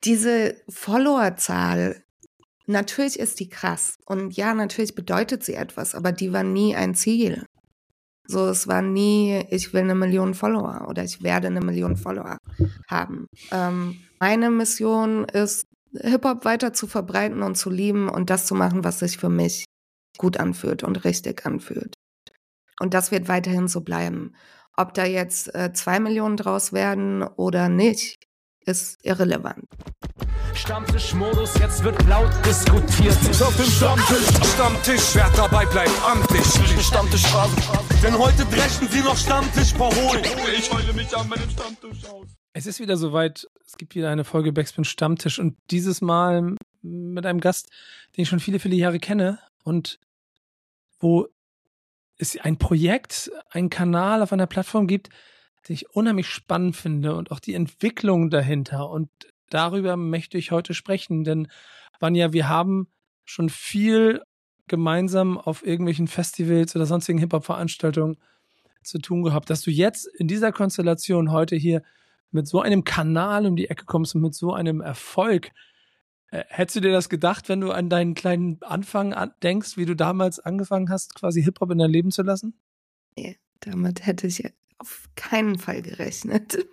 diese Followerzahl, natürlich ist die krass. Und ja, natürlich bedeutet sie etwas, aber die war nie ein Ziel. So, es war nie, ich will 1 Million Follower oder ich werde 1 Million Follower haben. Meine Mission ist, Hip-Hop weiter zu verbreiten und zu lieben und das zu machen, was sich für mich gut anfühlt und richtig anfühlt. Und das wird weiterhin so bleiben. Ob da jetzt 2 Millionen draus werden oder nicht, ist irrelevant. Stammtischmodus, jetzt wird laut diskutiert. Auf dem Stammtisch, wer dabei bleibt, amtlich. Stammtisch denn heute brechen sie noch Stammtisch verholen. Ich heule mich an meinem Stammtisch aus. Es ist wieder soweit, es gibt wieder eine Folge Backspin Stammtisch und dieses Mal mit einem Gast, den ich schon viele, viele Jahre kenne und wo es ein Projekt, einen Kanal auf einer Plattform gibt, den ich unheimlich spannend finde und auch die Entwicklung dahinter. Und darüber möchte ich heute sprechen, denn Vanja, wir haben schon viel gemeinsam auf irgendwelchen Festivals oder sonstigen Hip-Hop-Veranstaltungen zu tun gehabt. Dass du jetzt in dieser Konstellation heute hier mit so einem Kanal um die Ecke kommst und mit so einem Erfolg, hättest du dir das gedacht, wenn du an deinen kleinen Anfang denkst, wie du damals angefangen hast, quasi Hip-Hop in dein Leben zu lassen? Nee, damit hätte ich auf keinen Fall gerechnet.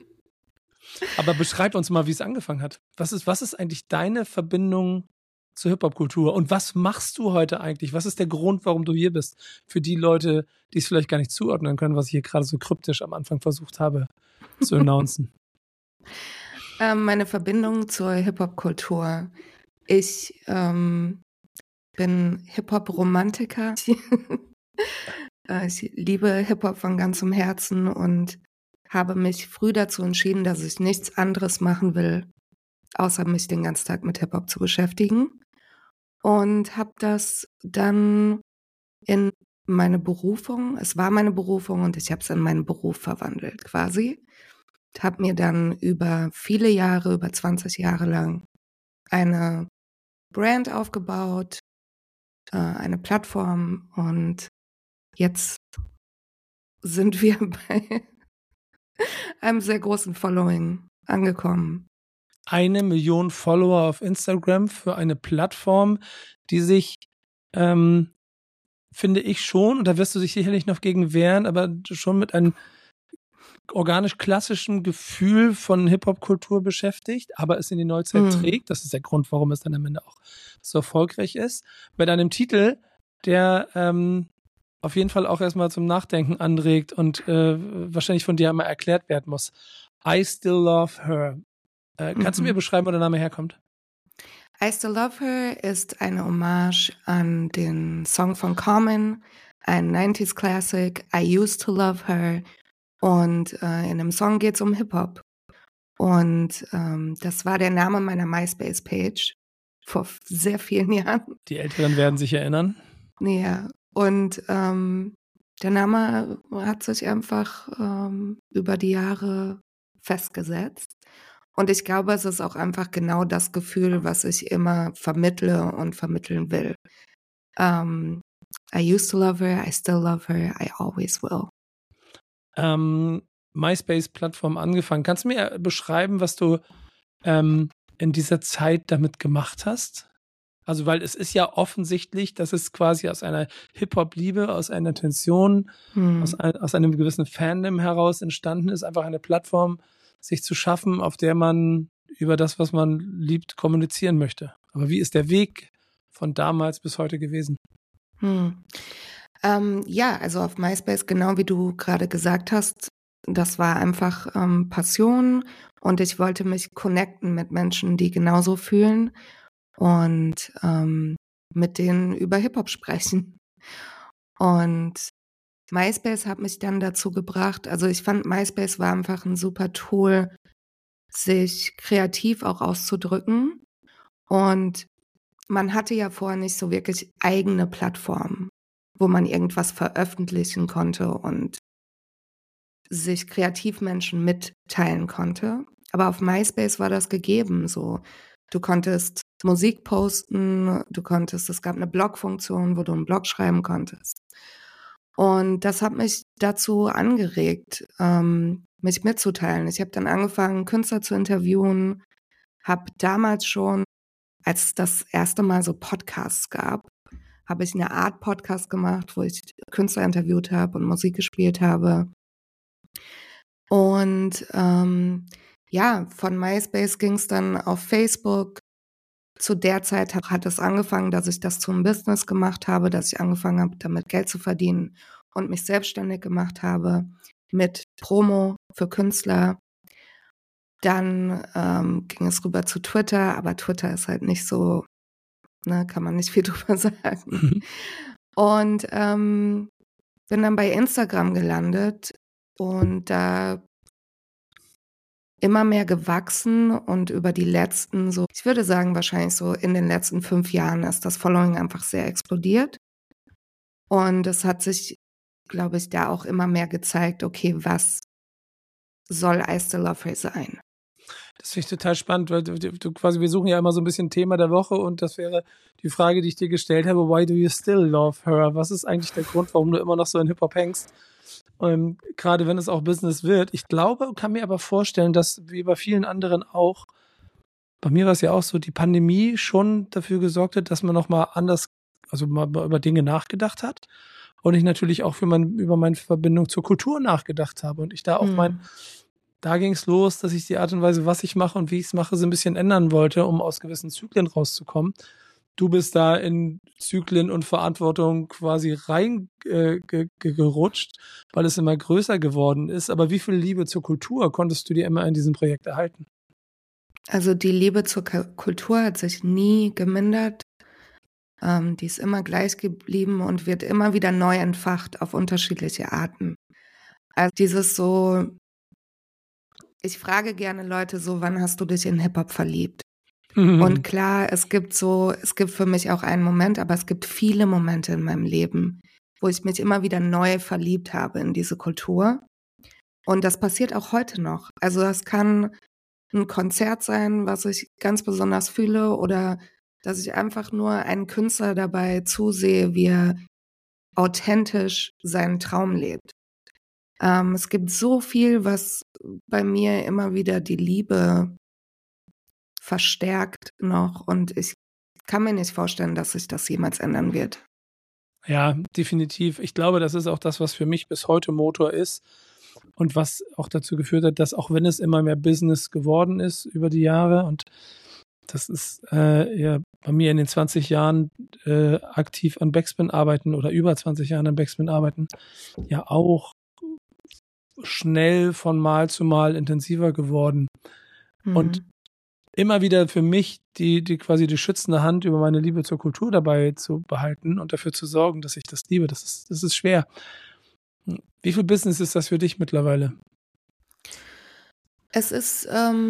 Aber beschreib uns mal, wie es angefangen hat. Was ist eigentlich deine Verbindung zur Hip-Hop-Kultur? Und was machst du heute eigentlich? Was ist der Grund, warum du hier bist? Für die Leute, die es vielleicht gar nicht zuordnen können, was ich hier gerade so kryptisch am Anfang versucht habe zu announcen. Meine Verbindung zur Hip-Hop-Kultur. Ich bin Hip-Hop-Romantiker. Ich liebe Hip-Hop von ganzem Herzen und habe mich früh dazu entschieden, dass ich nichts anderes machen will, außer mich den ganzen Tag mit Hip-Hop zu beschäftigen. Und habe das dann in meine Berufung, es war meine Berufung und ich habe es in meinen Beruf verwandelt quasi. Habe mir dann über viele Jahre, über 20 Jahre lang eine Brand aufgebaut, eine Plattform und jetzt sind wir bei einem sehr großen Following angekommen. 1 Million Follower auf Instagram für eine Plattform, die sich, finde ich schon, und da wirst du dich sicherlich noch gegen wehren, aber schon mit einem organisch-klassischen Gefühl von Hip-Hop-Kultur beschäftigt, aber es in die Neuzeit trägt. Das ist der Grund, warum es dann am Ende auch so erfolgreich ist. Mit einem Titel, der auf jeden Fall auch erstmal zum Nachdenken anregt und wahrscheinlich von dir einmal erklärt werden muss. I Still Love Her. Kannst du mir beschreiben, wo der Name herkommt? I Still Love Her ist eine Hommage an den Song von Common, ein 90s Classic, I Used to Love Her. Und in dem Song geht es um Hip-Hop. Und das war der Name meiner MySpace-Page vor sehr vielen Jahren. Die Älteren werden sich erinnern. Ja, und der Name hat sich einfach über die Jahre festgesetzt. Und ich glaube, es ist auch einfach genau das Gefühl, was ich immer vermittle und vermitteln will. I used to love her, I still love her, I always will. MySpace-Plattform angefangen. Kannst du mir beschreiben, was du in dieser Zeit damit gemacht hast? Also, weil es ist ja offensichtlich, dass es quasi aus einer Hip-Hop-Liebe, aus einer Tension, aus einem gewissen Fandom heraus entstanden ist, einfach eine Plattform sich zu schaffen, auf der man über das, was man liebt, kommunizieren möchte. Aber wie ist der Weg von damals bis heute gewesen? Ja, also auf MySpace, genau wie du gerade gesagt hast, das war einfach Passion und ich wollte mich connecten mit Menschen, die genauso fühlen und mit denen über Hip-Hop sprechen. Und MySpace hat mich dann dazu gebracht, also ich fand, MySpace war einfach ein super Tool, sich kreativ auch auszudrücken. Und man hatte ja vorher nicht so wirklich eigene Plattformen, wo man irgendwas veröffentlichen konnte und sich Kreativmenschen mitteilen konnte. Aber auf MySpace war das gegeben so. Du konntest Musik posten, es gab eine Blog-Funktion, wo du einen Blog schreiben konntest. Und das hat mich dazu angeregt, mich mitzuteilen. Ich habe dann angefangen, Künstler zu interviewen, habe damals schon, als es das erste Mal so Podcasts gab, habe ich eine Art Podcast gemacht, wo ich Künstler interviewt habe und Musik gespielt habe. Und von MySpace ging es dann auf Facebook. Zu der Zeit hat es angefangen, dass ich das zum Business gemacht habe, dass ich angefangen habe, damit Geld zu verdienen und mich selbstständig gemacht habe mit Promo für Künstler. Dann ging es rüber zu Twitter, aber Twitter ist halt nicht so, ne, kann man nicht viel drüber sagen. Und bin dann bei Instagram gelandet und da immer mehr gewachsen und über die letzten ich würde sagen, wahrscheinlich so in den letzten 5 Jahren ist das Following einfach sehr explodiert. Und es hat sich, glaube ich, da auch immer mehr gezeigt, okay, was soll I Still Love Her sein? Das finde ich total spannend, weil du quasi, wir suchen ja immer so ein bisschen Thema der Woche und das wäre die Frage, die ich dir gestellt habe, why do you still love her? Was ist eigentlich der Grund, warum du immer noch so in Hip-Hop hängst? Gerade wenn es auch Business wird. Ich glaube, kann mir aber vorstellen, dass wie bei vielen anderen auch, bei mir war es ja auch so, die Pandemie schon dafür gesorgt hat, dass man nochmal anders, also mal über Dinge nachgedacht hat und ich natürlich auch über meine Verbindung zur Kultur nachgedacht habe und ich da auch da ging es los, dass ich die Art und Weise, was ich mache und wie ich es mache, so ein bisschen ändern wollte, um aus gewissen Zyklen rauszukommen. Du bist da in Zyklen und Verantwortung quasi reingerutscht, weil es immer größer geworden ist. Aber wie viel Liebe zur Kultur konntest du dir immer in diesem Projekt erhalten? Also die Liebe zur Kultur hat sich nie gemindert. Die ist immer gleich geblieben und wird immer wieder neu entfacht auf unterschiedliche Arten. Also dieses so, ich frage gerne Leute so, wann hast du dich in Hip-Hop verliebt? Und klar, es gibt für mich auch einen Moment, aber es gibt viele Momente in meinem Leben, wo ich mich immer wieder neu verliebt habe in diese Kultur. Und das passiert auch heute noch. Also das kann ein Konzert sein, was ich ganz besonders fühle, oder dass ich einfach nur einen Künstler dabei zusehe, wie er authentisch seinen Traum lebt. Es gibt so viel, was bei mir immer wieder die Liebe verstärkt noch und ich kann mir nicht vorstellen, dass sich das jemals ändern wird. Ja, definitiv. Ich glaube, das ist auch das, was für mich bis heute Motor ist und was auch dazu geführt hat, dass auch wenn es immer mehr Business geworden ist über die Jahre und das ist ja bei mir in den 20 Jahren aktiv an Backspin arbeiten oder über 20 Jahren an Backspin arbeiten, ja auch schnell von Mal zu Mal intensiver geworden. Und immer wieder für mich die quasi die schützende Hand über meine Liebe zur Kultur dabei zu behalten und dafür zu sorgen, dass ich das liebe. Das ist schwer. Wie viel Business ist das für dich mittlerweile? Es ist,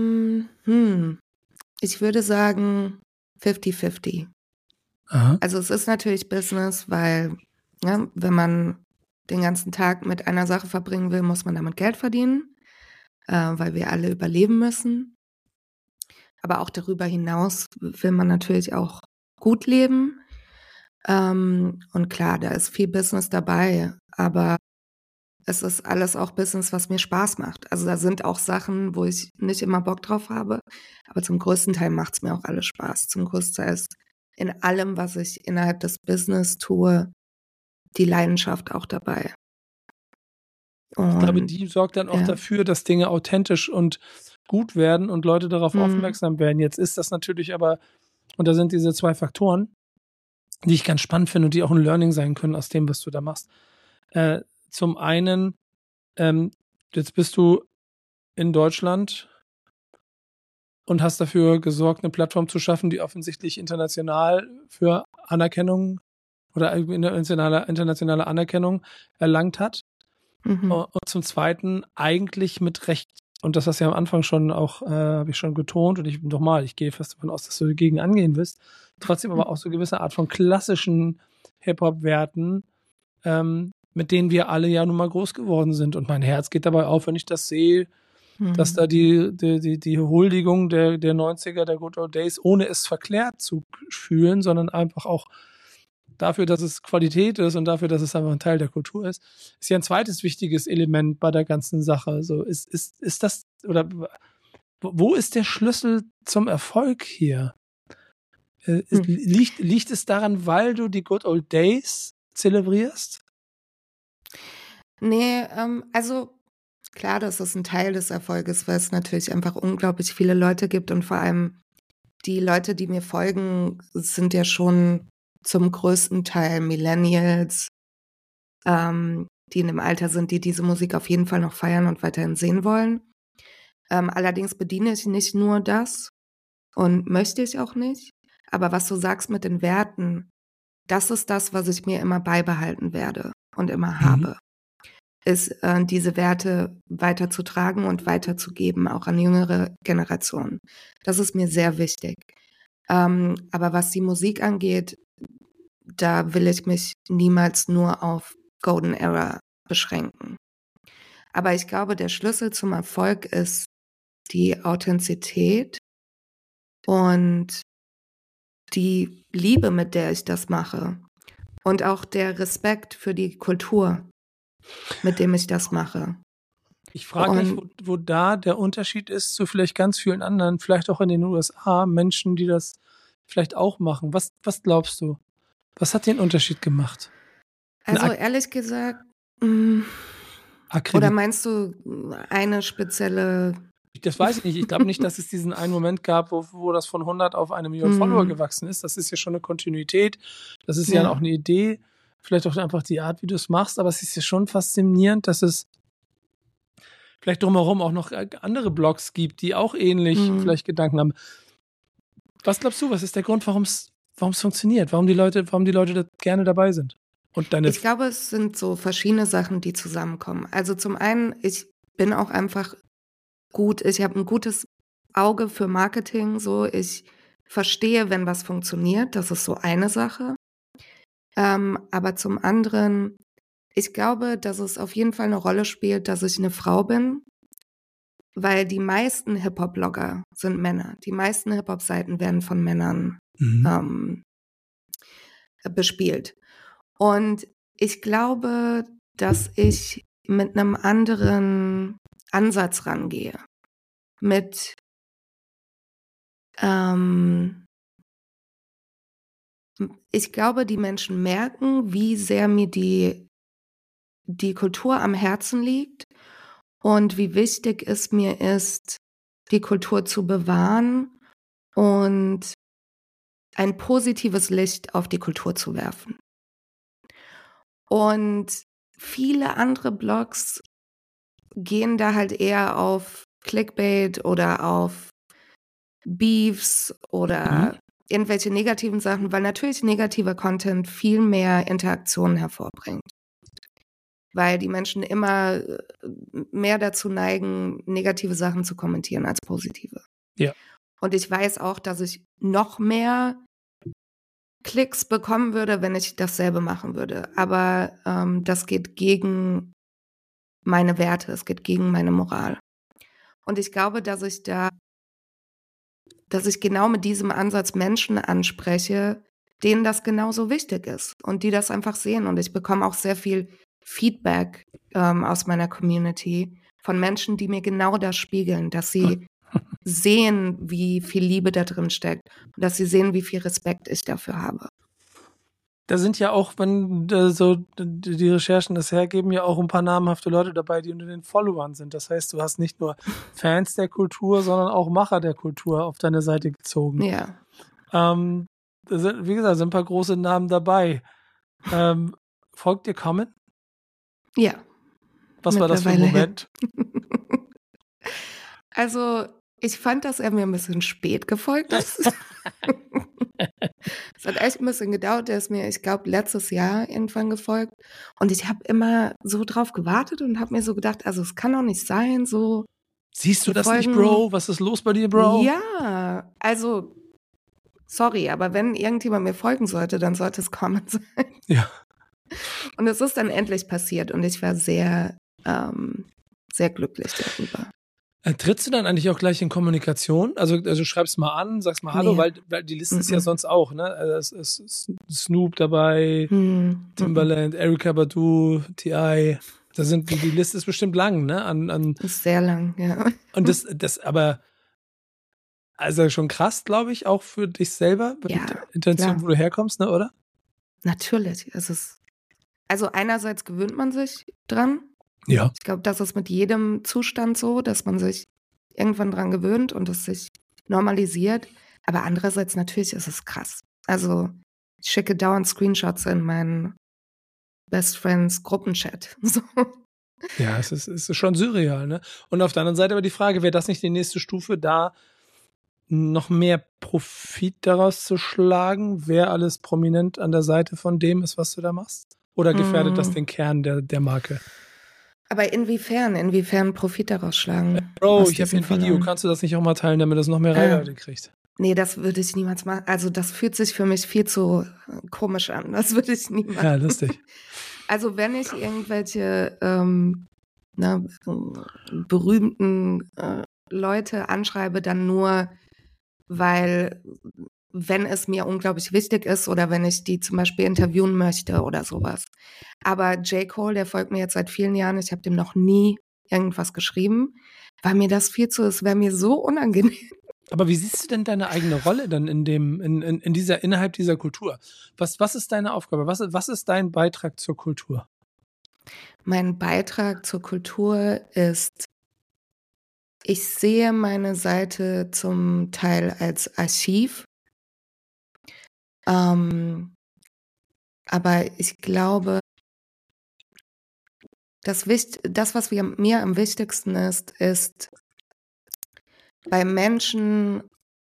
ich würde sagen 50-50. Aha. Also es ist natürlich Business, weil wenn man den ganzen Tag mit einer Sache verbringen will, muss man damit Geld verdienen, weil wir alle überleben müssen. Aber auch darüber hinaus will man natürlich auch gut leben. Und klar, da ist viel Business dabei, aber es ist alles auch Business, was mir Spaß macht. Also da sind auch Sachen, wo ich nicht immer Bock drauf habe, aber zum größten Teil macht es mir auch alles Spaß. Zum größten Teil ist in allem, was ich innerhalb des Business tue, die Leidenschaft auch dabei. Und ich glaube, die sorgt dann auch dafür, dass Dinge authentisch und gut werden und Leute darauf aufmerksam werden. Jetzt ist das natürlich aber, und da sind diese 2 Faktoren, die ich ganz spannend finde und die auch ein Learning sein können aus dem, was du da machst. Zum einen, jetzt bist du in Deutschland und hast dafür gesorgt, eine Plattform zu schaffen, die offensichtlich international für Anerkennung oder internationale Anerkennung erlangt hat. Und zum Zweiten eigentlich mit Recht, und das hast du ja am Anfang schon auch, habe ich schon betont, und ich gehe fast davon aus, dass du dagegen angehen wirst, trotzdem aber auch so eine gewisse Art von klassischen Hip-Hop-Werten, mit denen wir alle ja nun mal groß geworden sind. Und mein Herz geht dabei auf, wenn ich das sehe, dass da die Huldigung der 90er, der Good Old Days, ohne es verklärt zu fühlen, sondern einfach auch dafür, dass es Qualität ist und dafür, dass es einfach ein Teil der Kultur ist ja ein zweites wichtiges Element bei der ganzen Sache. Also ist das, oder Wo ist der Schlüssel zum Erfolg hier? Liegt es daran, weil du die Good Old Days zelebrierst? Nee, also klar, das ist ein Teil des Erfolges, weil es natürlich einfach unglaublich viele Leute gibt und vor allem die Leute, die mir folgen, sind ja schon zum größten Teil Millennials, die in dem Alter sind, die diese Musik auf jeden Fall noch feiern und weiterhin sehen wollen. Allerdings bediene ich nicht nur das und möchte ich auch nicht. Aber was du sagst mit den Werten, das ist das, was ich mir immer beibehalten werde und immer habe, ist diese Werte weiterzutragen und weiterzugeben, auch an jüngere Generationen. Das ist mir sehr wichtig. Aber was die Musik angeht, da will ich mich niemals nur auf Golden Era beschränken. Aber ich glaube, der Schlüssel zum Erfolg ist die Authentizität und die Liebe, mit der ich das mache. Und auch der Respekt für die Kultur, mit dem ich das mache. Ich frage mich, wo da der Unterschied ist zu vielleicht ganz vielen anderen, vielleicht auch in den USA, Menschen, die das vielleicht auch machen. Was glaubst du? Was hat den Unterschied gemacht? Also ehrlich gesagt, oder meinst du eine spezielle... Das weiß ich nicht. Ich glaube nicht, dass es diesen einen Moment gab, wo das von 100 auf 1 Million Follower gewachsen ist. Das ist ja schon eine Kontinuität. Das ist ja auch eine Idee. Vielleicht auch einfach die Art, wie du es machst. Aber es ist ja schon faszinierend, dass es vielleicht drumherum auch noch andere Blogs gibt, die auch ähnlich vielleicht Gedanken haben. Was glaubst du, was ist der Grund, warum es funktioniert? Warum die Leute da gerne dabei sind? Und ich glaube, es sind so verschiedene Sachen, die zusammenkommen. Also zum einen, ich bin auch einfach gut, ich habe ein gutes Auge für Marketing, so ich verstehe, wenn was funktioniert, das ist so eine Sache. Aber zum anderen, ich glaube, dass es auf jeden Fall eine Rolle spielt, dass ich eine Frau bin, weil die meisten Hip-Hop-Blogger sind Männer. Die meisten Hip-Hop-Seiten werden von Männern bespielt. Und ich glaube, dass ich mit einem anderen Ansatz rangehe. Ich glaube, die Menschen merken, wie sehr mir die Kultur am Herzen liegt und wie wichtig es mir ist, die Kultur zu bewahren und ein positives Licht auf die Kultur zu werfen. Und viele andere Blogs gehen da halt eher auf Clickbait oder auf Beefs oder irgendwelche negativen Sachen, weil natürlich negativer Content viel mehr Interaktionen hervorbringt. Weil die Menschen immer mehr dazu neigen, negative Sachen zu kommentieren als positive. Ja. Und ich weiß auch, dass ich noch mehr Klicks bekommen würde, wenn ich dasselbe machen würde. Aber das geht gegen meine Werte, es geht gegen meine Moral. Und ich glaube, dass ich genau mit diesem Ansatz Menschen anspreche, denen das genauso wichtig ist und die das einfach sehen. Und ich bekomme auch sehr viel Feedback aus meiner Community von Menschen, die mir genau das spiegeln, dass sie sehen, wie viel Liebe da drin steckt und dass sie sehen, wie viel Respekt ich dafür habe. Da sind ja auch, wenn so die Recherchen das hergeben, ja auch ein paar namhafte Leute dabei, die unter den Followern sind. Das heißt, du hast nicht nur Fans der Kultur, sondern auch Macher der Kultur auf deine Seite gezogen. Ja. Da sind, wie gesagt, sind ein paar große Namen dabei. Folgt dir Common? Ja. Was war das für ein Moment? Also, ich fand, dass er mir ein bisschen spät gefolgt ist. Es hat echt ein bisschen gedauert. Er ist mir, ich glaube, letztes Jahr irgendwann gefolgt. Und ich habe immer so drauf gewartet und habe mir so gedacht, also es kann doch nicht sein, so. Siehst du das nicht, Bro? Was ist los bei dir, Bro? Ja, also, sorry, aber wenn irgendjemand mir folgen sollte, dann sollte es Common sein. Ja. Und es ist dann endlich passiert und ich war sehr, sehr glücklich darüber. Trittst du dann eigentlich auch gleich in Kommunikation? Also schreibst mal an, sagst mal Hallo, weil die Liste ist ja sonst auch, ne? Also es ist Snoop dabei, Timbaland, Erykah Badu, T.I. Die Liste ist bestimmt lang, ne? Ist sehr lang, ja. Und das aber Also schon krass, glaube ich, auch für dich selber, mit Ja, der Intention, klar. wo du herkommst, ne, oder? Natürlich. Also einerseits gewöhnt man sich dran. Ja. Ich glaube, das ist mit jedem Zustand so, dass man sich irgendwann dran gewöhnt und es sich normalisiert. Aber andererseits natürlich ist es krass. Also ich schicke dauernd Screenshots in meinen Best Friends Gruppenchat. So. Ja, es ist schon surreal, ne? Und auf der anderen Seite aber die Frage, wäre das nicht die nächste Stufe, da noch mehr Profit daraus zu schlagen, wer alles prominent an der Seite von dem ist, was du da machst? Oder gefährdet das den Kern der Marke? Aber inwiefern Profit daraus schlagen? Bro, aus ich habe diesen ein Video, Followern? kannst du das nicht auch mal teilen, damit das noch mehr Reichweite kriegt? Nee, das würde ich niemals machen. Also das fühlt sich für mich viel zu komisch an. Das würde ich nie machen. Ja, lustig. Also wenn ich irgendwelche berühmten Leute anschreibe, dann nur, weil, wenn es mir unglaublich wichtig ist oder wenn ich die zum Beispiel interviewen möchte oder sowas. Aber J. Cole, der folgt mir jetzt seit vielen Jahren, ich habe dem noch nie irgendwas geschrieben, weil mir das es wäre mir so unangenehm. Aber wie siehst du denn deine eigene Rolle dann innerhalb dieser Kultur? Was ist deine Aufgabe? Was ist dein Beitrag zur Kultur? Mein Beitrag zur Kultur ist, ich sehe meine Seite zum Teil als Archiv. Aber ich glaube, das, was mir am wichtigsten ist bei Menschen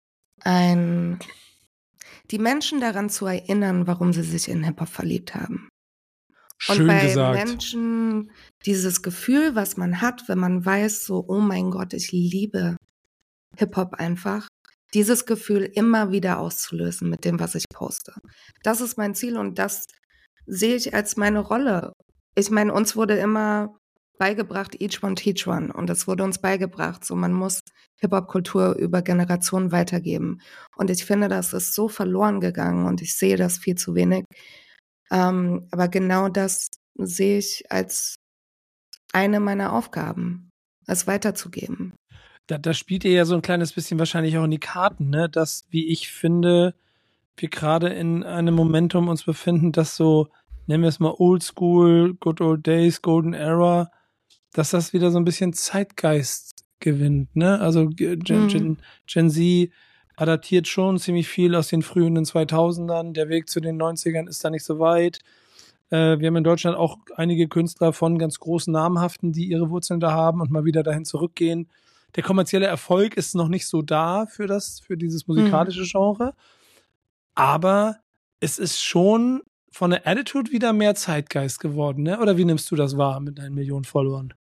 die Menschen daran zu erinnern, warum sie sich in Hip-Hop verliebt haben. Schön und bei gesagt. Menschen dieses Gefühl, was man hat, wenn man weiß, so, oh mein Gott, ich liebe Hip-Hop einfach, dieses Gefühl immer wieder auszulösen mit dem, was ich poste. Das ist mein Ziel und das sehe ich als meine Rolle. Ich meine, uns wurde immer beigebracht, each one teach one. Und es wurde uns beigebracht, so man muss Hip-Hop-Kultur über Generationen weitergeben. Und ich finde, das ist so verloren gegangen und ich sehe das viel zu wenig. Aber genau das sehe ich als eine meiner Aufgaben, es weiterzugeben. Da spielt ihr ja so ein kleines bisschen wahrscheinlich auch in die Karten, ne? Dass, wie ich finde, wir gerade in einem Momentum uns befinden, dass so, nennen wir es mal Old School, Good Old Days, Golden Era, dass das wieder so ein bisschen Zeitgeist gewinnt, ne? Also Gen Z adaptiert schon ziemlich viel aus den frühen 2000ern. Der Weg zu den 90ern ist da nicht so weit. Wir haben in Deutschland auch einige Künstler von ganz großen Namhaften, die ihre Wurzeln da haben und mal wieder dahin zurückgehen. Der kommerzielle Erfolg ist noch nicht so da für dieses musikalische Genre. Aber es ist schon von der Attitude wieder mehr Zeitgeist geworden, ne? Oder wie nimmst du das wahr mit deinen Millionen Followern?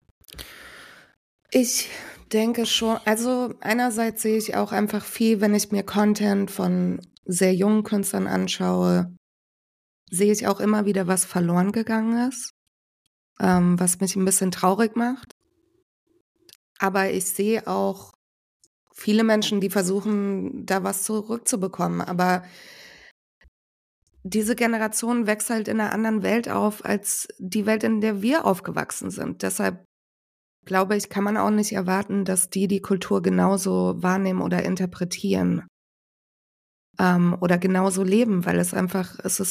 Ich denke schon, also einerseits sehe ich auch einfach viel, wenn ich mir Content von sehr jungen Künstlern anschaue, sehe ich auch immer wieder, was verloren gegangen ist, was mich ein bisschen traurig macht. Aber ich sehe auch viele Menschen, die versuchen, da was zurückzubekommen. Aber diese Generation wächst halt in einer anderen Welt auf, als die Welt, in der wir aufgewachsen sind. Deshalb glaube ich, kann man auch nicht erwarten, dass die Kultur genauso wahrnehmen oder interpretieren oder genauso leben, weil es sind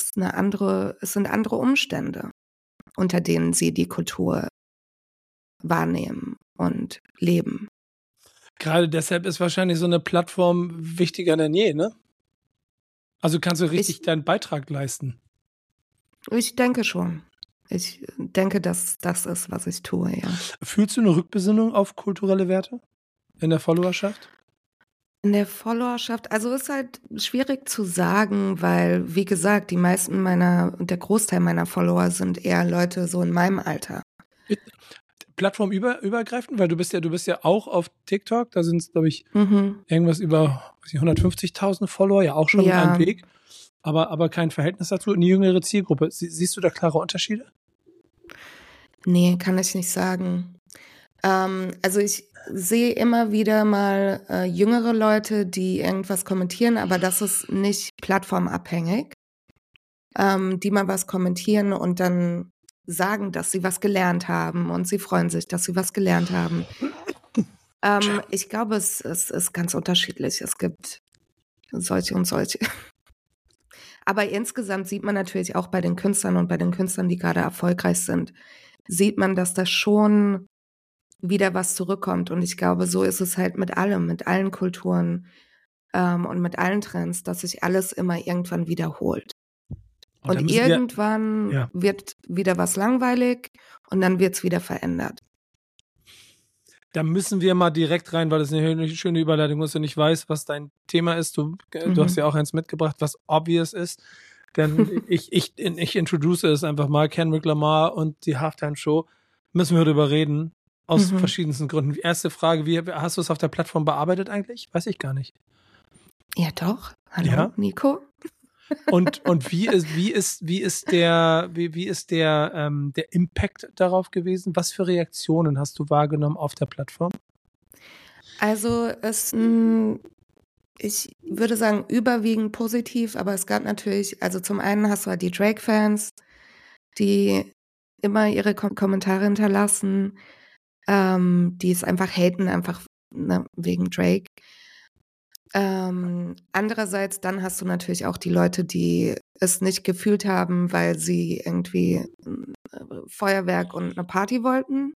andere Umstände, unter denen sie die Kultur wahrnehmen und leben. Gerade deshalb ist wahrscheinlich so eine Plattform wichtiger denn je, ne? Also kannst du richtig deinen Beitrag leisten. Ich denke schon. Ich denke, dass das ist, was ich tue, ja. Fühlst du eine Rückbesinnung auf kulturelle Werte in der Followerschaft? In der Followerschaft, also ist halt schwierig zu sagen, weil, wie gesagt, der Großteil meiner Follower sind eher Leute so in meinem Alter. Plattformübergreifend, weil du bist ja auch auf TikTok, da sind es, glaube ich, irgendwas über 150.000 Follower, ja auch schon ein Weg, aber kein Verhältnis dazu. Eine jüngere Zielgruppe, siehst du da klare Unterschiede? Nee, kann ich nicht sagen. Also ich sehe immer wieder mal jüngere Leute, die irgendwas kommentieren, aber das ist nicht plattformabhängig, die mal was kommentieren und dann sagen, dass sie was gelernt haben und sie freuen sich, dass sie was gelernt haben. Ich glaube, es ist ganz unterschiedlich. Es gibt solche und solche. Aber insgesamt sieht man natürlich auch bei den Künstlern und bei den Künstlern, die gerade erfolgreich sind, sieht man, dass da schon wieder was zurückkommt. Und ich glaube, so ist es halt mit allem, mit allen Kulturen und mit allen Trends, dass sich alles immer irgendwann wiederholt. Und irgendwann wird wieder was langweilig und dann wird es wieder verändert. Da müssen wir mal direkt rein, weil das eine schöne Überleitung ist und ich weiß, was dein Thema ist. Du hast ja auch eins mitgebracht, was obvious ist. Denn ich introduce es einfach mal. Kendrick Lamar und die Halftime-Show. Müssen wir darüber reden. Aus verschiedensten Gründen. Erste Frage, hast du es auf der Plattform bearbeitet eigentlich? Weiß ich gar nicht. Ja, doch. Hallo, Nico. Und wie ist der Impact darauf gewesen? Was für Reaktionen hast du wahrgenommen auf der Plattform? Also ich würde sagen überwiegend positiv, aber es gab natürlich, also zum einen hast du halt die Drake-Fans, die immer ihre Kommentare hinterlassen, die es einfach haten, einfach wegen Drake. Andererseits dann hast du natürlich auch die Leute, die es nicht gefühlt haben, weil sie irgendwie Feuerwerk und eine Party wollten.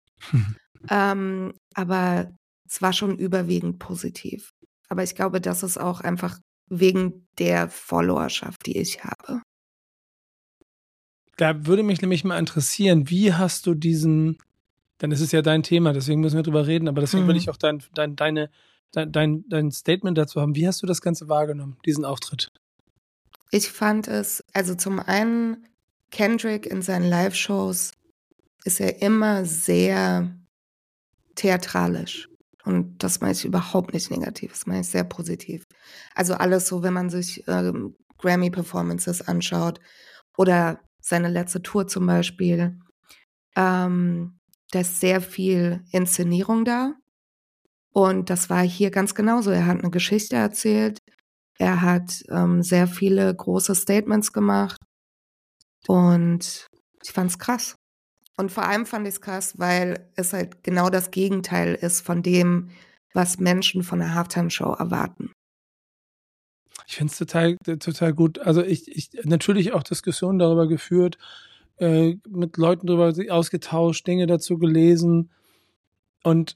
Aber es war schon überwiegend positiv. Aber ich glaube, das ist auch einfach wegen der Followerschaft, die ich habe. Da würde mich nämlich mal interessieren, wie hast du dann ist es ja dein Thema, deswegen müssen wir drüber reden, aber deswegen will ich auch dein Statement dazu haben. Wie hast du das Ganze wahrgenommen, diesen Auftritt? Ich fand es, also zum einen, Kendrick in seinen Live-Shows ist ja immer sehr theatralisch. Und das meine ich überhaupt nicht negativ, das meine ich sehr positiv. Also alles so, wenn man sich Grammy-Performances anschaut oder seine letzte Tour zum Beispiel, da ist sehr viel Inszenierung da. Und das war hier ganz genauso. Er hat eine Geschichte erzählt, er hat sehr viele große Statements gemacht und ich fand's krass. Und vor allem fand ich es krass, weil es halt genau das Gegenteil ist von dem, was Menschen von der Halftime-Show erwarten. Ich finde es total gut. Also ich natürlich auch Diskussionen darüber geführt, mit Leuten darüber ausgetauscht, Dinge dazu gelesen. Und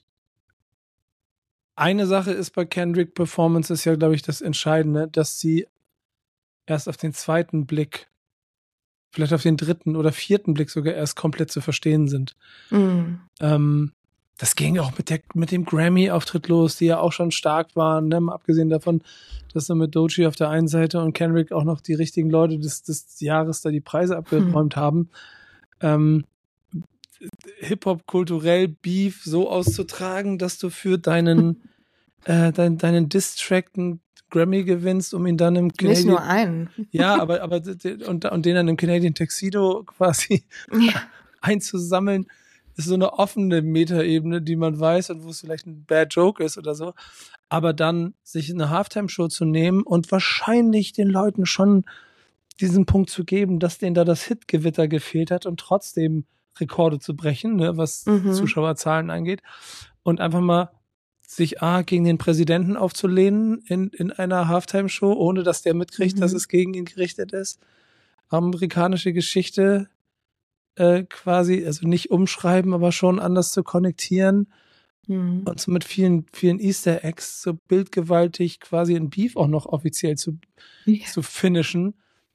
eine Sache ist bei Kendrick Performance ist ja, glaube ich, das Entscheidende, dass sie erst auf den zweiten Blick, vielleicht auf den dritten oder vierten Blick sogar erst komplett zu verstehen sind. Das ging auch mit dem Grammy-Auftritt los, die ja auch schon stark waren, ne? Mal abgesehen davon, dass mit Doechii auf der einen Seite und Kendrick auch noch die richtigen Leute des Jahres da die Preise abgeräumt haben. Hip-Hop kulturell Beef so auszutragen, dass du für deinen Diss-Track einen Grammy gewinnst, um ihn dann im Canadian... Nicht nur einen. Ja, aber und den dann im Canadian Tuxedo quasi einzusammeln, ist so eine offene Metaebene, die man weiß und wo es vielleicht ein Bad Joke ist oder so. Aber dann sich eine Halftime-Show zu nehmen und wahrscheinlich den Leuten schon diesen Punkt zu geben, dass denen da das Hitgewitter gefehlt hat und trotzdem Rekorde zu brechen, ne, was Zuschauerzahlen angeht. Und einfach mal sich gegen den Präsidenten aufzulehnen in einer Halftime-Show, ohne dass der mitkriegt, dass es gegen ihn gerichtet ist. Amerikanische Geschichte quasi, also nicht umschreiben, aber schon anders zu konnektieren und so mit vielen, vielen Easter Eggs so bildgewaltig quasi in Beef auch noch offiziell zu finishen,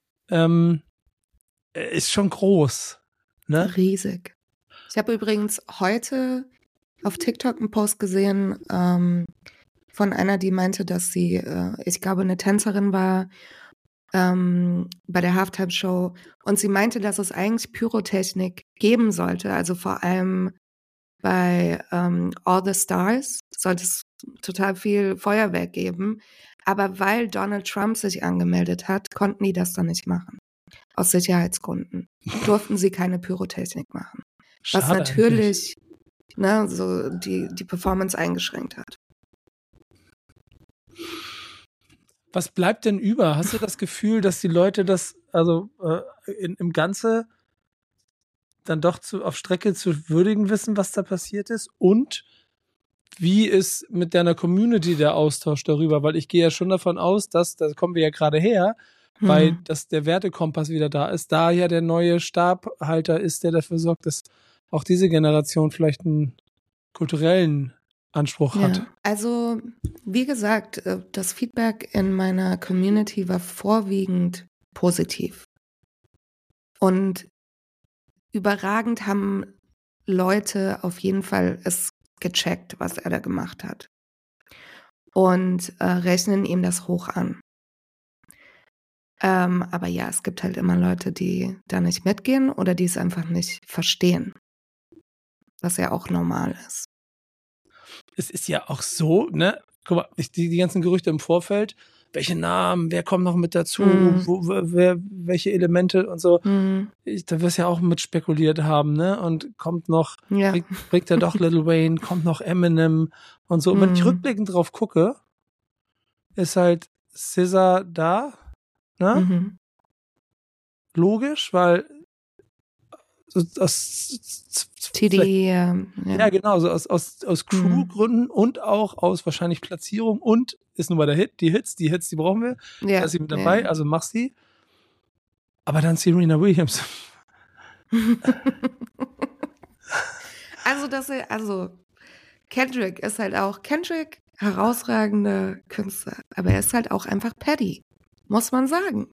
ist schon groß. Ne? Riesig. Ich habe übrigens heute auf TikTok einen Post gesehen von einer, die meinte, dass sie, ich glaube, eine Tänzerin war bei der Halftime-Show und sie meinte, dass es eigentlich Pyrotechnik geben sollte, also vor allem bei All the Stars sollte es total viel Feuerwerk geben, aber weil Donald Trump sich angemeldet hat, konnten die das dann nicht machen. Aus Sicherheitsgründen durften sie keine Pyrotechnik machen. Schade, was natürlich so die Performance eingeschränkt hat. Was bleibt denn über? Hast du das Gefühl, dass die Leute das also im Ganze dann doch auf Strecke zu würdigen wissen, was da passiert ist? Und wie ist mit deiner Community der Austausch darüber? Weil ich gehe ja schon davon aus, dass, da kommen wir ja gerade her, weil dass der Wertekompass wieder da ist, da ja der neue Stabhalter ist, der dafür sorgt, dass auch diese Generation vielleicht einen kulturellen Anspruch hat. Ja, also wie gesagt, das Feedback in meiner Community war vorwiegend positiv. Und überragend haben Leute auf jeden Fall es gecheckt, was er da gemacht hat. Und rechnen ihm das hoch an. Aber ja, es gibt halt immer Leute, die da nicht mitgehen oder die es einfach nicht verstehen. Was ja auch normal ist. Es ist ja auch so, ne? Guck mal, die ganzen Gerüchte im Vorfeld, welche Namen, wer kommt noch mit dazu, welche Elemente und so. Da wirst ja auch mit spekuliert haben, ne? Und kommt noch, bringt er doch Lil Wayne, kommt noch Eminem und so. Und wenn ich rückblickend drauf gucke, ist halt SZA da, ne? Logisch, weil aus TD, ja, genau, so aus Crew-Gründen und auch aus wahrscheinlich Platzierung und ist nun mal der Hit, die Hits, die brauchen wir. Ja, Da ist sie mit dabei, also mach sie. Aber dann Serena Williams. Also Kendrick ist halt auch, herausragender Künstler, aber er ist halt auch einfach Paddy, muss man sagen.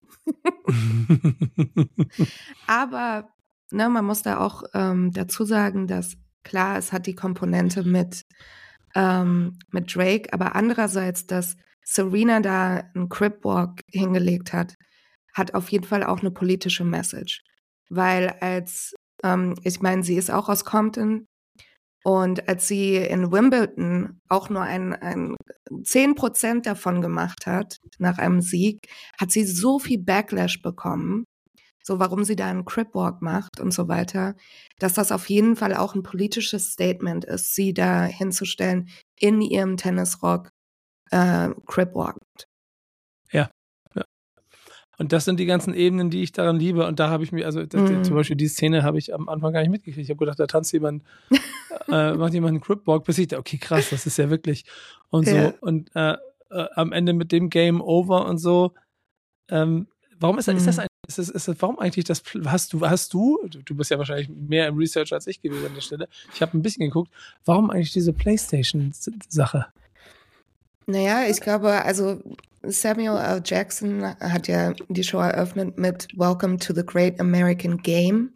Aber man muss da auch dazu sagen, dass klar, es hat die Komponente mit Drake, aber andererseits, dass Serena da einen Crip-Walk hingelegt hat auf jeden Fall auch eine politische Message. Weil ich meine, sie ist auch aus Compton und als sie in Wimbledon auch nur ein 10% davon gemacht hat, nach einem Sieg, hat sie so viel Backlash bekommen, so warum sie da einen Crip-Walk macht und so weiter, dass das auf jeden Fall auch ein politisches Statement ist, sie da hinzustellen, in ihrem Tennisrock Crip-Walkend. Ja. Und das sind die ganzen Ebenen, die ich daran liebe. Und da habe ich mir, zum Beispiel die Szene habe ich am Anfang gar nicht mitgekriegt. Ich habe gedacht, da tanzt jemand, macht jemand einen Crip-Walk, bis ich da, okay, krass, das ist ja wirklich. Und so. Und am Ende mit dem Game Over und so, warum ist das warum eigentlich das, hast du bist ja wahrscheinlich mehr im Research als ich gewesen an der Stelle. Ich habe ein bisschen geguckt, warum eigentlich diese PlayStation-Sache? Naja, ich glaube, also Samuel L. Jackson hat ja die Show eröffnet mit Welcome to the Great American Game.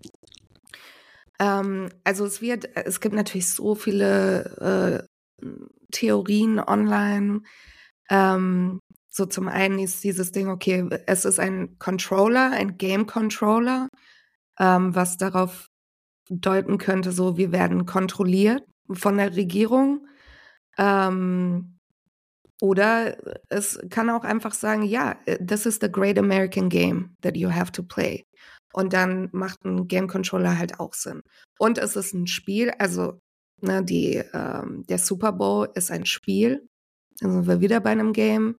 Also es gibt natürlich so viele Theorien online. So zum einen ist dieses Ding, okay, es ist ein Controller, ein Game-Controller, was darauf deuten könnte, so wir werden kontrolliert von der Regierung. Oder es kann auch einfach sagen, ja, this is the great American game that you have to play. Und dann macht ein Game-Controller halt auch Sinn. Und es ist ein Spiel, also der Super Bowl ist ein Spiel. Dann sind wir wieder bei einem Game.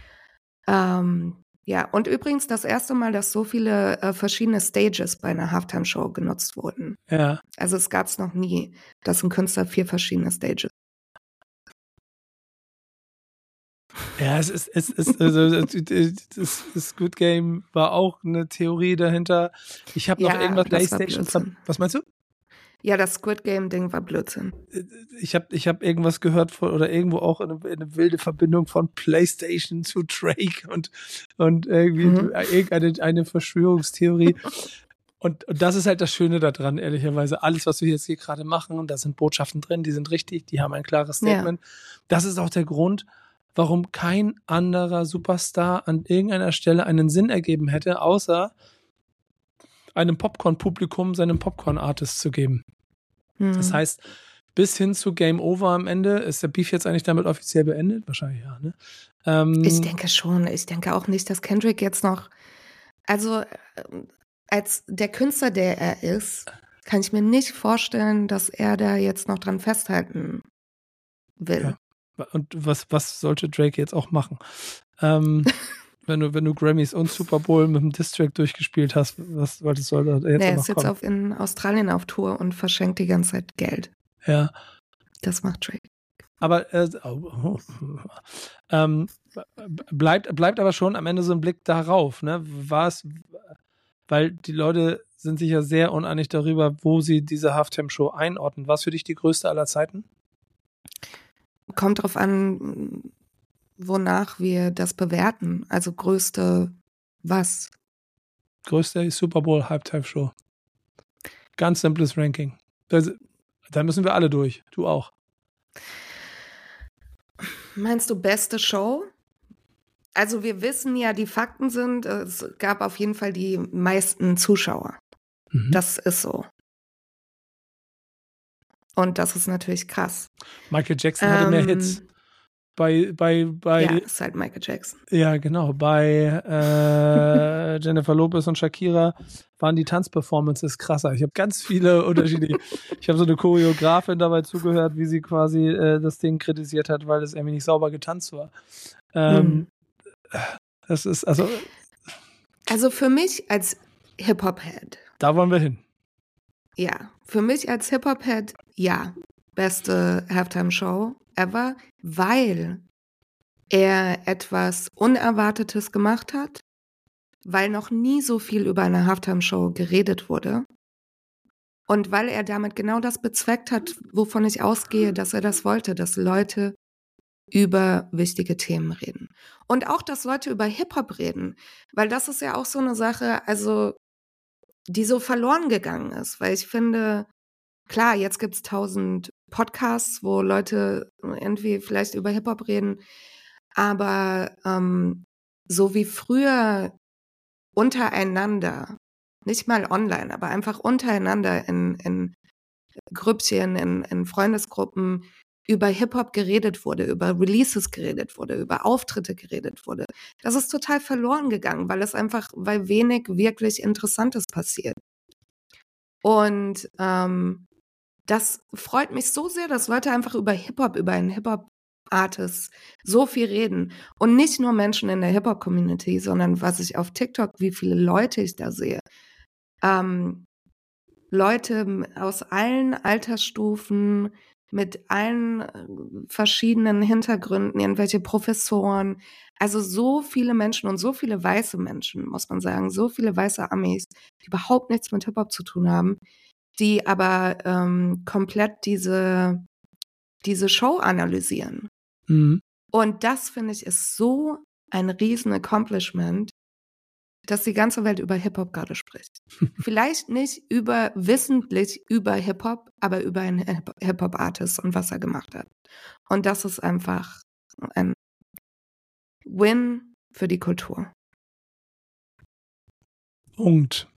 Ja, und übrigens das erste Mal, dass so viele verschiedene Stages bei einer Halftime-Show genutzt wurden. Ja. Also es gab es noch nie, dass ein Künstler 4 verschiedene Stages. Ja, das Squid Game war auch eine Theorie dahinter. Ich habe noch irgendwas PlayStation. Was meinst du? Ja, das Squid Game Ding war Blödsinn. Ich hab irgendwas gehört oder irgendwo auch eine wilde Verbindung von PlayStation zu Drake und irgendwie irgendeine Verschwörungstheorie. Und das ist halt das Schöne daran, ehrlicherweise. Alles, was wir jetzt hier gerade machen, und da sind Botschaften drin, die sind richtig, die haben ein klares Statement. Ja. Das ist auch der Grund, warum kein anderer Superstar an irgendeiner Stelle einen Sinn ergeben hätte, außer einem Popcorn-Publikum seinem Popcorn-Artist zu geben. Das heißt, bis hin zu Game Over am Ende, ist der Beef jetzt eigentlich damit offiziell beendet? Wahrscheinlich ja, ne? Ich denke schon. Ich denke auch nicht, dass Kendrick jetzt noch, also als der Künstler, der er ist, kann ich mir nicht vorstellen, dass er da jetzt noch dran festhalten will. Ja. Und was sollte Drake jetzt auch machen? Wenn du Grammys und Super Bowl mit dem Diss-Track durchgespielt hast, was solltest du jetzt noch kommen? Er ist jetzt in Australien auf Tour und verschenkt die ganze Zeit Geld. Ja. Das macht Drake. Aber bleibt aber schon am Ende so ein Blick darauf, ne? Weil die Leute sind sich ja sehr uneinig darüber, wo sie diese Halftime-Show einordnen. Was für dich die größte aller Zeiten? Kommt drauf an, wonach wir das bewerten. Also größte was? Größte Super Bowl Halftime-Show. Ganz simples Ranking. Da müssen wir alle durch. Du auch. Meinst du beste Show? Also wir wissen ja, die Fakten sind, es gab auf jeden Fall die meisten Zuschauer. Mhm. Das ist so. Und das ist natürlich krass. Michael Jackson hatte mehr Hits. Ja, ist halt Michael Jackson. Ja, genau. Bei Jennifer Lopez und Shakira waren die Tanzperformances krasser. Ich habe ganz viele unterschiedliche. Ich habe so eine Choreografin dabei zugehört, wie sie quasi das Ding kritisiert hat, weil es irgendwie nicht sauber getanzt war. Das ist also. Also für mich als Hip-Hop-Head. Da wollen wir hin. Ja, für mich als Hip-Hop-Head, ja, beste Halftime-Show ever, weil er etwas Unerwartetes gemacht hat, weil noch nie so viel über eine Halftime-Show geredet wurde und weil er damit genau das bezweckt hat, wovon ich ausgehe, dass er das wollte, dass Leute über wichtige Themen reden. Und auch, dass Leute über Hip-Hop reden, weil das ist ja auch so eine Sache, also die so verloren gegangen ist, weil ich finde, klar, jetzt gibt's 1000 Podcasts, wo Leute irgendwie vielleicht über Hip-Hop reden, aber so wie früher untereinander, nicht mal online, aber einfach untereinander in Grüppchen, in Freundesgruppen über Hip-Hop geredet wurde, über Releases geredet wurde, über Auftritte geredet wurde. Das ist total verloren gegangen, weil wenig wirklich Interessantes passiert. Und das freut mich so sehr, dass Leute einfach über Hip-Hop, über einen Hip-Hop-Artist so viel reden. Und nicht nur Menschen in der Hip-Hop-Community, sondern was ich auf TikTok, wie viele Leute ich da sehe. Leute aus allen Altersstufen, mit allen verschiedenen Hintergründen, irgendwelche Professoren. Also so viele Menschen und so viele weiße Menschen, muss man sagen, so viele weiße Amis, die überhaupt nichts mit Hip-Hop zu tun haben, die aber komplett diese Show analysieren. Mhm. Und das, finde ich, ist so ein riesen Accomplishment, dass die ganze Welt über Hip-Hop gerade spricht. Vielleicht nicht wissentlich über Hip-Hop, aber über einen Hip-Hop-Artist und was er gemacht hat. Und das ist einfach ein Win für die Kultur. Punkt.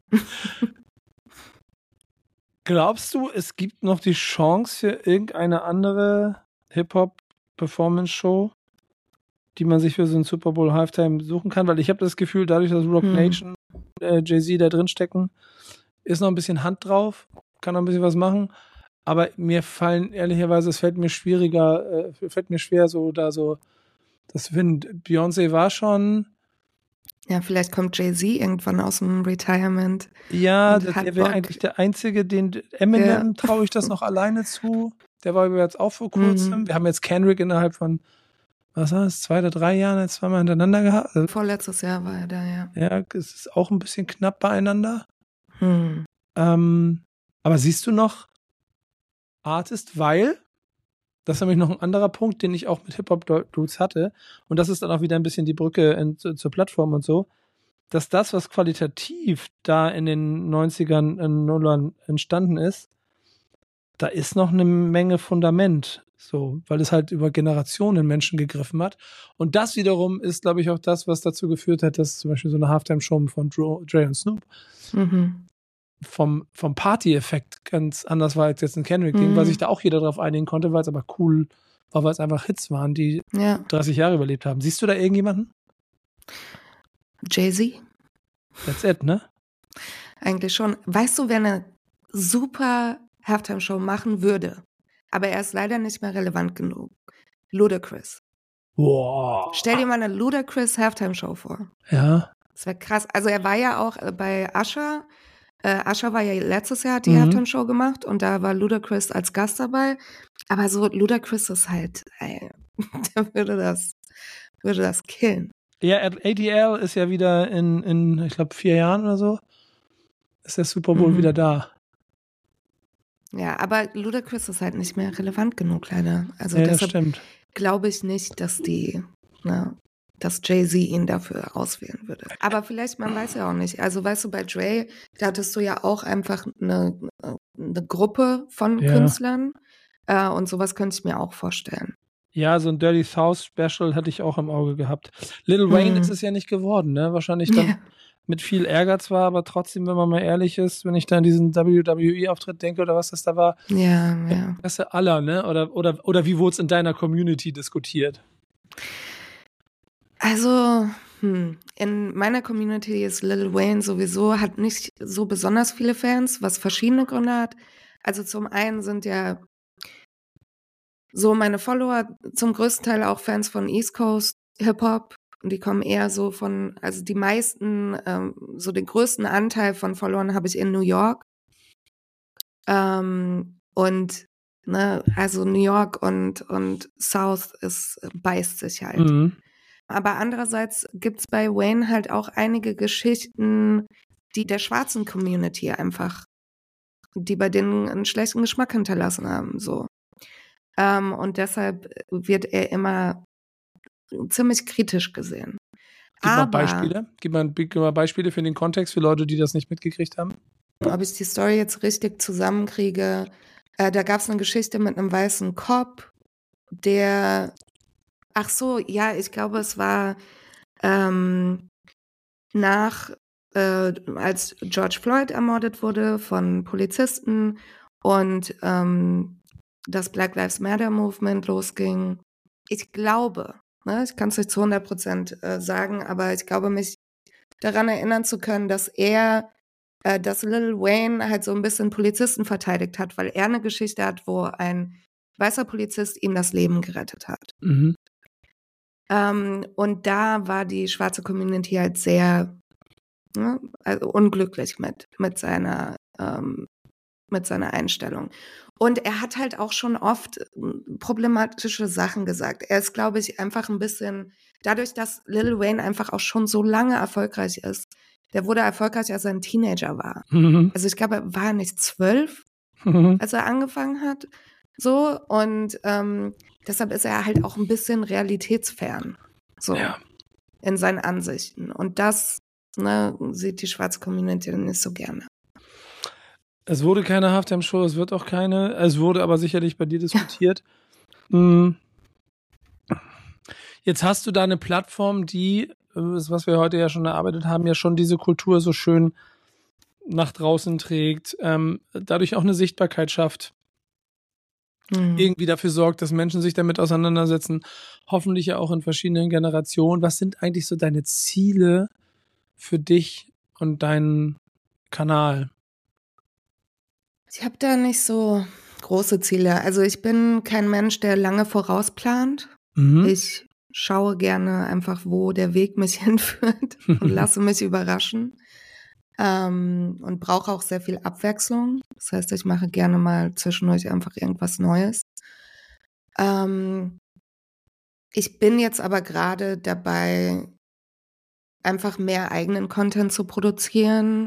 Glaubst du, es gibt noch die Chance für irgendeine andere Hip-Hop-Performance-Show, die man sich für so ein Super Bowl Halftime suchen kann? Weil ich habe das Gefühl, dadurch, dass Rock Nation, Jay-Z da drin stecken, ist noch ein bisschen Hand drauf, kann noch ein bisschen was machen. Aber mir fallen, ehrlicherweise, es fällt mir schwer, so, das find, Beyoncé war schon. Ja, vielleicht kommt Jay-Z irgendwann aus dem Retirement. Ja, der wäre eigentlich der Einzige, den Eminem traue ich das noch alleine zu. Der war jetzt auch vor kurzem. Wir haben jetzt Kendrick innerhalb von, was war das, 2 oder 3 Jahren jetzt zweimal hintereinander gehabt. Vorletztes Jahr war er da, ja. Ja, es ist auch ein bisschen knapp beieinander. Aber siehst du noch Artist, weil, das ist nämlich noch ein anderer Punkt, den ich auch mit Hip-Hop-Dudes hatte, und das ist dann auch wieder ein bisschen die Brücke zur Plattform und so, dass das, was qualitativ da in den 90ern, in Nullern entstanden ist, da ist noch eine Menge Fundament, so, weil es halt über Generationen Menschen gegriffen hat. Und das wiederum ist, glaube ich, auch das, was dazu geführt hat, dass zum Beispiel so eine Halftime-Show von Dre und Snoop vom Party-Effekt ganz anders war als jetzt ein Kendrick-Ding, weil sich da auch jeder drauf einigen konnte, weil es aber cool war, weil es einfach Hits waren, die 30 Jahre überlebt haben. Siehst du da irgendjemanden? Jay-Z? That's it, ne? Eigentlich schon. Weißt du, wer eine super Halftime-Show machen würde, aber er ist leider nicht mehr relevant genug? Ludacris. Wow. Stell dir mal eine Ludacris Halftime-Show vor. Ja. Das wäre krass. Also er war ja auch bei Usher Usher war ja letztes Jahr, hat die Halftime-Show gemacht und da war Ludacris als Gast dabei. Aber so Ludacris ist halt, ey, der würde das killen. Ja, ATL ist ja wieder in ich glaube, 4 Jahren oder so, ist der Super Bowl wieder da. Ja, aber Ludacris ist halt nicht mehr relevant genug, leider. Also ja, deshalb glaube ich nicht, dass dass Jay-Z ihn dafür auswählen würde. Aber vielleicht, man weiß ja auch nicht. Also weißt du, bei Dre, da hattest du ja auch einfach eine Gruppe von Künstlern und sowas könnte ich mir auch vorstellen. Ja, so ein Dirty South Special hätte ich auch im Auge gehabt. Lil Wayne ist es ja nicht geworden, ne? Wahrscheinlich dann mit viel Ärger zwar, aber trotzdem, wenn man mal ehrlich ist, wenn ich da an diesen WWE-Auftritt denke oder was das da war. Ja. Das ist aller, ne? Oder wie wurde es in deiner Community diskutiert? Also, in meiner Community ist Lil Wayne sowieso, hat nicht so besonders viele Fans, was verschiedene Gründe hat. Also zum einen sind ja so meine Follower zum größten Teil auch Fans von East Coast Hip-Hop. Und die kommen eher so also die meisten, so den größten Anteil von Followern habe ich in New York. Und also New York und South beißt sich halt. Aber andererseits gibt's bei Wayne halt auch einige Geschichten, die der schwarzen Community einfach, die bei denen einen schlechten Geschmack hinterlassen haben, so. Und deshalb wird er immer ziemlich kritisch gesehen. Gib mal Beispiele. Gib mal Beispiele für den Kontext, für Leute, die das nicht mitgekriegt haben. Ob ich die Story jetzt richtig zusammenkriege, da gab es eine Geschichte mit einem weißen Cop, der, ach so, ja, ich glaube, es war als George Floyd ermordet wurde von Polizisten und das Black Lives Matter Movement losging. Ich glaube, ich kann es nicht zu 100% sagen, aber ich glaube, mich daran erinnern zu können, dass Lil Wayne halt so ein bisschen Polizisten verteidigt hat, weil er eine Geschichte hat, wo ein weißer Polizist ihm das Leben gerettet hat. Und da war die schwarze Community halt sehr also unglücklich mit seiner Einstellung. Und er hat halt auch schon oft problematische Sachen gesagt. Er ist, glaube ich, einfach ein bisschen, dadurch, dass Lil Wayne einfach auch schon so lange erfolgreich ist, der wurde erfolgreich, als er ein Teenager war. Also ich glaube, er war nicht 12, als er angefangen hat. So, und deshalb ist er halt auch ein bisschen realitätsfern. So, in seinen Ansichten. Und das sieht die schwarze Community nicht so gerne. Es wurde keine Halftime-Show, es wird auch keine. Es wurde aber sicherlich bei dir diskutiert. Jetzt hast du da eine Plattform, die, was wir heute ja schon erarbeitet haben, ja schon diese Kultur so schön nach draußen trägt, dadurch auch eine Sichtbarkeit schafft, irgendwie dafür sorgt, dass Menschen sich damit auseinandersetzen, hoffentlich ja auch in verschiedenen Generationen. Was sind eigentlich so deine Ziele für dich und deinen Kanal? Ich habe da nicht so große Ziele. Also ich bin kein Mensch, der lange vorausplant. Ich schaue gerne einfach, wo der Weg mich hinführt und lasse mich überraschen. Und brauche auch sehr viel Abwechslung. Das heißt, ich mache gerne mal zwischendurch einfach irgendwas Neues. Ich bin jetzt aber gerade dabei, einfach mehr eigenen Content zu produzieren.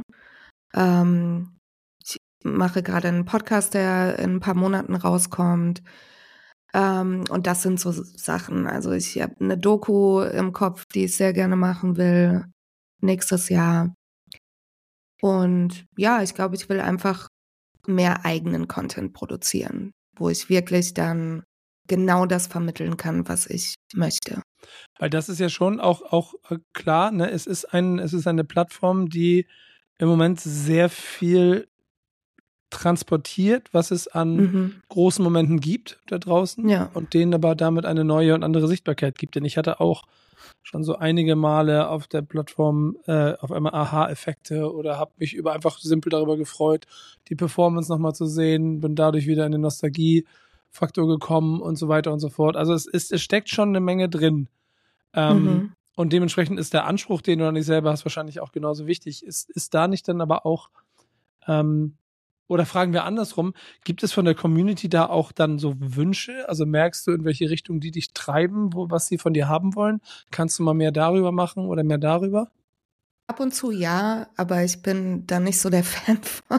Ich mache gerade einen Podcast, der in ein paar Monaten rauskommt. Und das sind so Sachen. Also ich habe eine Doku im Kopf, die ich sehr gerne machen will, nächstes Jahr. Und ja, ich glaube, ich will einfach mehr eigenen Content produzieren, wo ich wirklich dann genau das vermitteln kann, was ich möchte. Weil das ist ja schon auch klar, ne? Es ist eine Plattform, die im Moment sehr viel transportiert, was es an großen Momenten gibt da draußen und denen aber damit eine neue und andere Sichtbarkeit gibt. Denn ich hatte auch schon so einige Male auf der Plattform auf einmal Aha-Effekte oder habe mich einfach simpel darüber gefreut, die Performance nochmal zu sehen, bin dadurch wieder in den Nostalgie-Faktor gekommen und so weiter und so fort. Also es steckt schon eine Menge drin. Und dementsprechend ist der Anspruch, den du an dich selber hast, wahrscheinlich auch genauso wichtig. Ist da nicht dann aber auch Oder fragen wir andersrum, gibt es von der Community da auch dann so Wünsche? Also merkst du, in welche Richtung die dich treiben, was sie von dir haben wollen? Kannst du mal mehr darüber machen oder mehr darüber? Ab und zu ja, aber ich bin da nicht so der Fan von.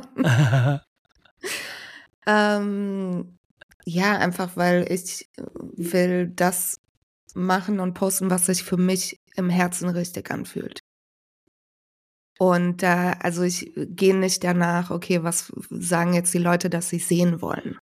Ja, einfach weil ich will das machen und posten, was sich für mich im Herzen richtig anfühlt. Und also ich gehe nicht danach, okay, was sagen jetzt die Leute, dass sie sehen wollen.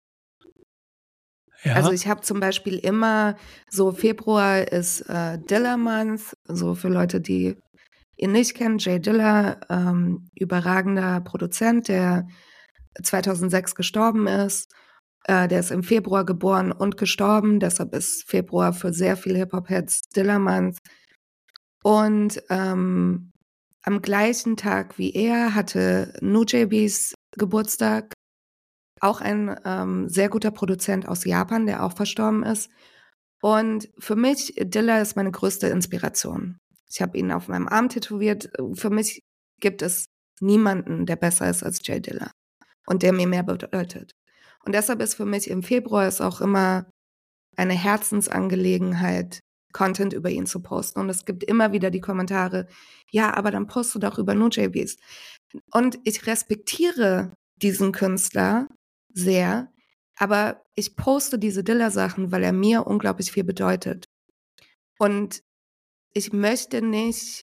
Ja. Also ich habe zum Beispiel immer, so Februar ist Dilla Month, so für Leute, die ihn nicht kennen, Jay Dilla, überragender Produzent, der 2006 gestorben ist. Der ist im Februar geboren und gestorben, deshalb ist Februar für sehr viele Hip-Hop-Heads Dilla Month. Und am gleichen Tag wie er hatte Nujabes Geburtstag, auch ein sehr guter Produzent aus Japan, der auch verstorben ist. Und für mich, Dilla ist meine größte Inspiration. Ich habe ihn auf meinem Arm tätowiert. Für mich gibt es niemanden, der besser ist als Jay Dilla und der mir mehr bedeutet. Und deshalb ist für mich im Februar ist auch immer eine Herzensangelegenheit, Content über ihn zu posten. Und es gibt immer wieder die Kommentare, ja, aber dann poste doch über Nujabes. Und ich respektiere diesen Künstler sehr, aber ich poste diese Dilla-Sachen, weil er mir unglaublich viel bedeutet. Und ich möchte nicht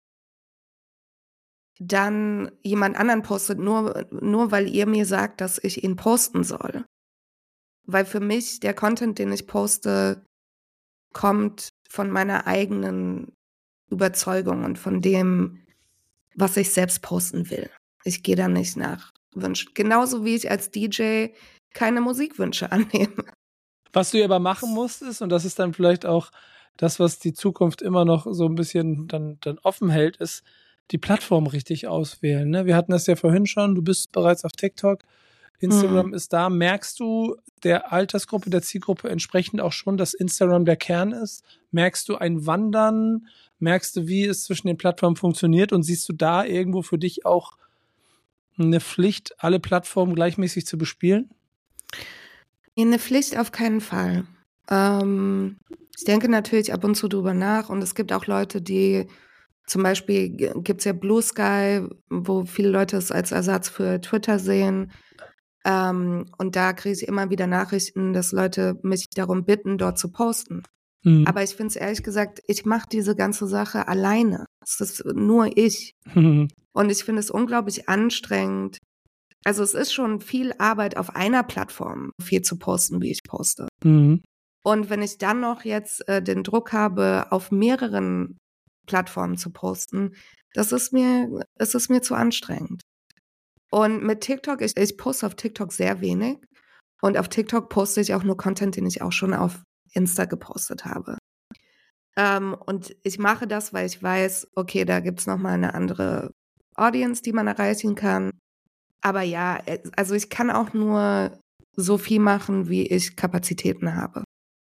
dann jemand anderen postet, nur weil ihr mir sagt, dass ich ihn posten soll. Weil für mich der Content, den ich poste, kommt von meiner eigenen Überzeugung und von dem, was ich selbst posten will. Ich gehe da nicht nach Wünschen. Genauso wie ich als DJ keine Musikwünsche annehme. Was du aber machen musst ist, und das ist dann vielleicht auch das, was die Zukunft immer noch so ein bisschen dann offen hält, ist die Plattform richtig auswählen. Ne? Wir hatten das ja vorhin schon, du bist bereits auf TikTok, Instagram ist da. Merkst du der Altersgruppe, der Zielgruppe entsprechend auch schon, dass Instagram der Kern ist? Merkst du ein Wandern? Merkst du, wie es zwischen den Plattformen funktioniert? Und siehst du da irgendwo für dich auch eine Pflicht, alle Plattformen gleichmäßig zu bespielen? Eine Pflicht auf keinen Fall. Ich denke natürlich ab und zu drüber nach und es gibt auch Leute, die zum Beispiel gibt es ja Blue Sky, wo viele Leute es als Ersatz für Twitter sehen. Und da kriege ich immer wieder Nachrichten, dass Leute mich darum bitten, dort zu posten. Aber ich finde es ehrlich gesagt, ich mache diese ganze Sache alleine. Es ist nur ich. Und ich finde es unglaublich anstrengend. Also es ist schon viel Arbeit auf einer Plattform, viel zu posten, wie ich poste. Und wenn ich dann noch jetzt den Druck habe, auf mehreren Plattformen zu posten, es ist mir zu anstrengend. Und mit TikTok, ich poste auf TikTok sehr wenig. Und auf TikTok poste ich auch nur Content, den ich auch schon auf Insta gepostet habe. Und ich mache das, weil ich weiß, okay, da gibt's noch mal eine andere Audience, die man erreichen kann. Aber ja, also ich kann auch nur so viel machen, wie ich Kapazitäten habe.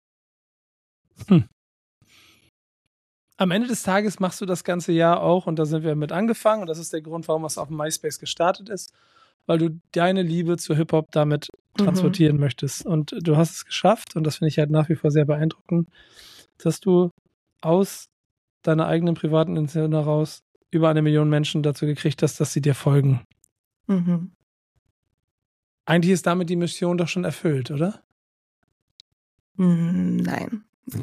Am Ende des Tages machst du das ganze Jahr auch, und da sind wir mit angefangen, und das ist der Grund, warum es auf dem MySpace gestartet ist, weil du deine Liebe zu Hip-Hop damit transportieren möchtest. Und du hast es geschafft, und das finde ich halt nach wie vor sehr beeindruckend, dass du aus deiner eigenen privaten Intention heraus über 1 Million Menschen dazu gekriegt hast, dass sie dir folgen. Eigentlich ist damit die Mission doch schon erfüllt, oder? Nein.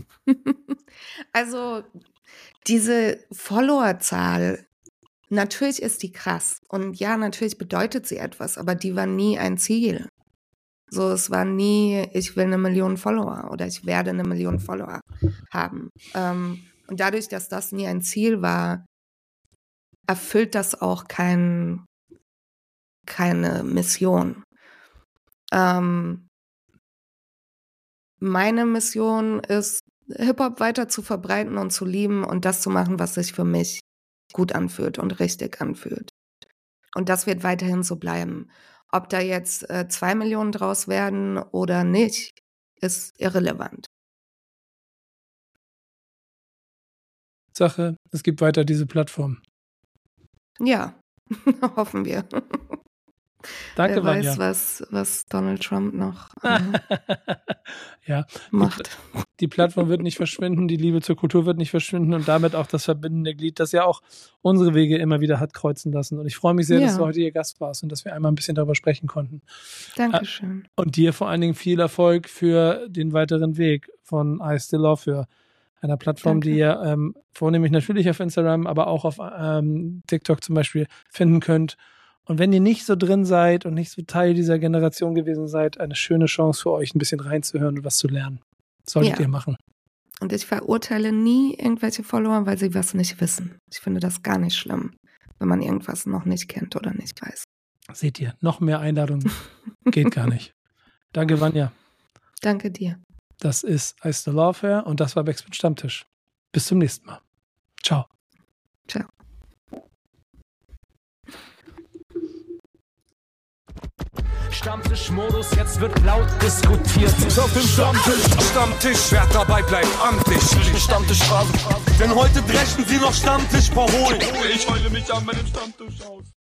Also diese Followerzahl, natürlich ist die krass. Und ja, natürlich bedeutet sie etwas, aber die war nie ein Ziel. So, es war nie, ich will 1 Million Follower oder ich werde 1 Million Follower haben. Und dadurch, dass das nie ein Ziel war, erfüllt das auch keine Mission. Meine Mission ist, Hip-Hop weiter zu verbreiten und zu lieben und das zu machen, was sich für mich gut anfühlt und richtig anfühlt. Und das wird weiterhin so bleiben. Ob da jetzt 2 Millionen draus werden oder nicht, ist irrelevant. Sache, es gibt weiter diese Plattform. Ja, hoffen wir. Danke, Wer Vanja. weiß, was Donald Trump noch Ja, macht. die Plattform wird nicht verschwinden, die Liebe zur Kultur wird nicht verschwinden und damit auch das verbindende Glied, das ja auch unsere Wege immer wieder hat kreuzen lassen. Und ich freue mich sehr, dass du heute hier Gast warst und dass wir einmal ein bisschen darüber sprechen konnten. Dankeschön. Und dir vor allen Dingen viel Erfolg für den weiteren Weg von I Still Love You, einer Plattform, die ihr vornehmlich natürlich auf Instagram, aber auch auf TikTok zum Beispiel finden könnt. Und wenn ihr nicht so drin seid und nicht so Teil dieser Generation gewesen seid, eine schöne Chance für euch, ein bisschen reinzuhören und was zu lernen. Solltet ihr machen. Und ich verurteile nie irgendwelche Follower, weil sie was nicht wissen. Ich finde das gar nicht schlimm, wenn man irgendwas noch nicht kennt oder nicht weiß. Seht ihr, noch mehr Einladungen geht gar nicht. Danke, Vanja. Danke dir. Das ist I Still Love Her und das war Backspin Stammtisch. Bis zum nächsten Mal. Ciao. Ciao. Stammtischmodus, jetzt wird laut diskutiert. Auf dem Stammtisch, wer dabei bleibt, amtlich. Stammtischphase, denn heute dreschen sie noch Stammtisch verholen. Ich heule mich an meinem Stammtisch aus.